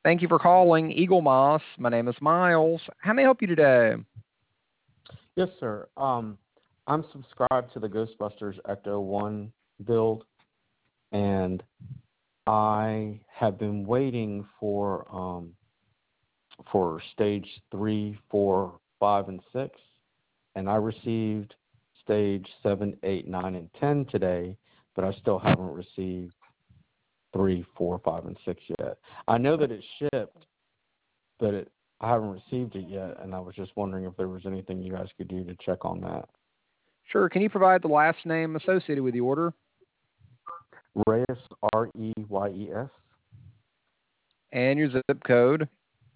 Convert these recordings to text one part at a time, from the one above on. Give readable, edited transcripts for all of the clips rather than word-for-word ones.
Thank you for calling Eagle Moss. My name is Miles. How may I help you today? Yes, sir. I'm subscribed to the Ghostbusters Ecto 1 build, and I have been waiting for stage 3, 4, 5, and 6, and I received stage 7, 8, 9, and 10 today, but I still haven't received 3, 4, 5, and 6 yet. I know that it shipped, but I haven't received it yet, and I was just wondering if there was anything you guys could do to check on that. Sure. Can you provide the last name associated with the order? Reyes, Reyes. And your zip code.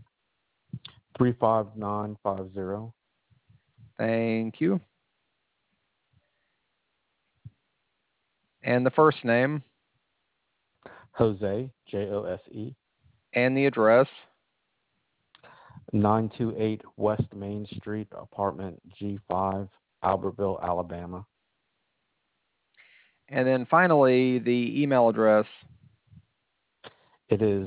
35950. Thank you. And the first name. Jose, Jose. And the address. 928 West Main Street, apartment G5, Albertville, Alabama. And then finally, the email address. It is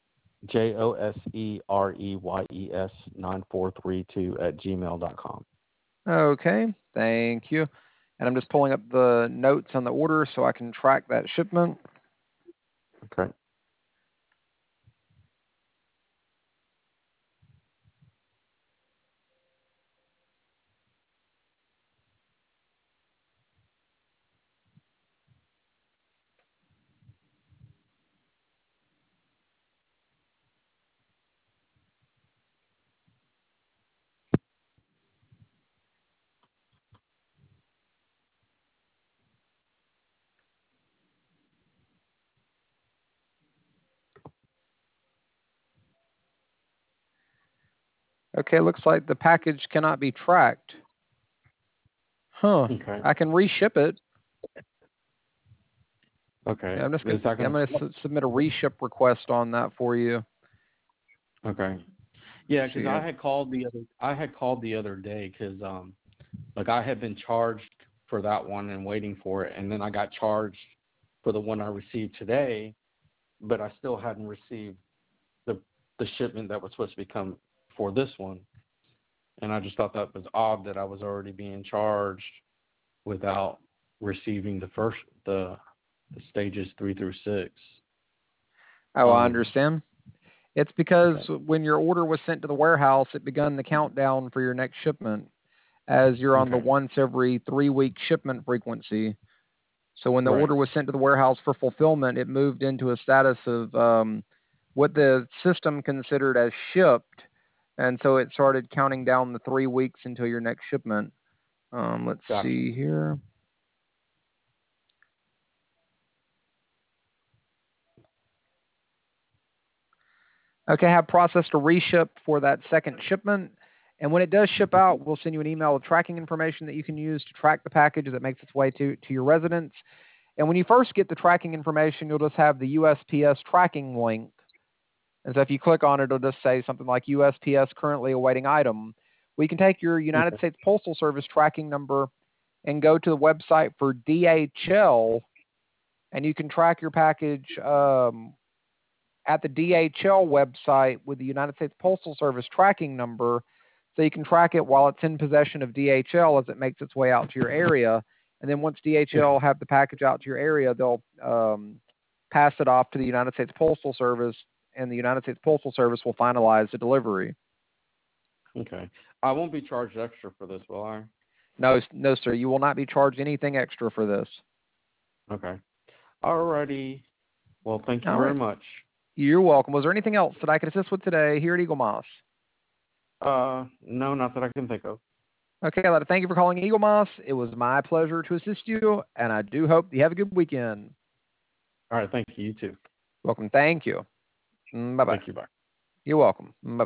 josereyes9432@gmail.com. Okay. Thank you. And I'm just pulling up the notes on the order so I can track that shipment. Okay. Okay, looks like the package cannot be tracked. Huh. Okay. I can reship it. Okay. Yeah, I'm Is that going gonna... to submit a reship request on that for you. Okay. Yeah, So because I had called the other day because like I had been charged for that one and waiting for it, and then I got charged for the one I received today, but I still hadn't received the shipment that was supposed to become for this one, and I just thought that was odd that I was already being charged without receiving the stages 3 through 6. Oh, I understand. It's because when your order was sent to the warehouse, it began the countdown for your next shipment, as you're on the once every 3-week shipment frequency. So when the order was sent to the warehouse for fulfillment, it moved into a status of what the system considered as shipped, and so it started counting down the 3 weeks until your next shipment. Let's see here. Okay, I have processed a reship for that second shipment. And when it does ship out, we'll send you an email with tracking information that you can use to track the package as it makes its way to your residence. And when you first get the tracking information, you'll just have the USPS tracking link. And so if you click on it, it'll just say something like USPS currently awaiting item. We can take your United States Postal Service tracking number and go to the website for DHL, and you can track your package at the DHL website with the United States Postal Service tracking number, so you can track it while it's in possession of DHL as it makes its way out to your area. And then once DHL have the package out to your area, they'll pass it off to the United States Postal Service, and the United States Postal Service will finalize the delivery. Okay. I won't be charged extra for this, will I? No, sir. You will not be charged anything extra for this. Okay. Alrighty. Well, thank you very much. You're welcome. Was there anything else that I could assist with today here at Eagle Moss? No, not that I can think of. Okay, I'd like to thank you for calling Eagle Moss. It was my pleasure to assist you, and I do hope you have a good weekend. All right, thank you. You too. Welcome. Thank you. Bye-bye. Thank you. Bye. You're welcome. Bye-bye.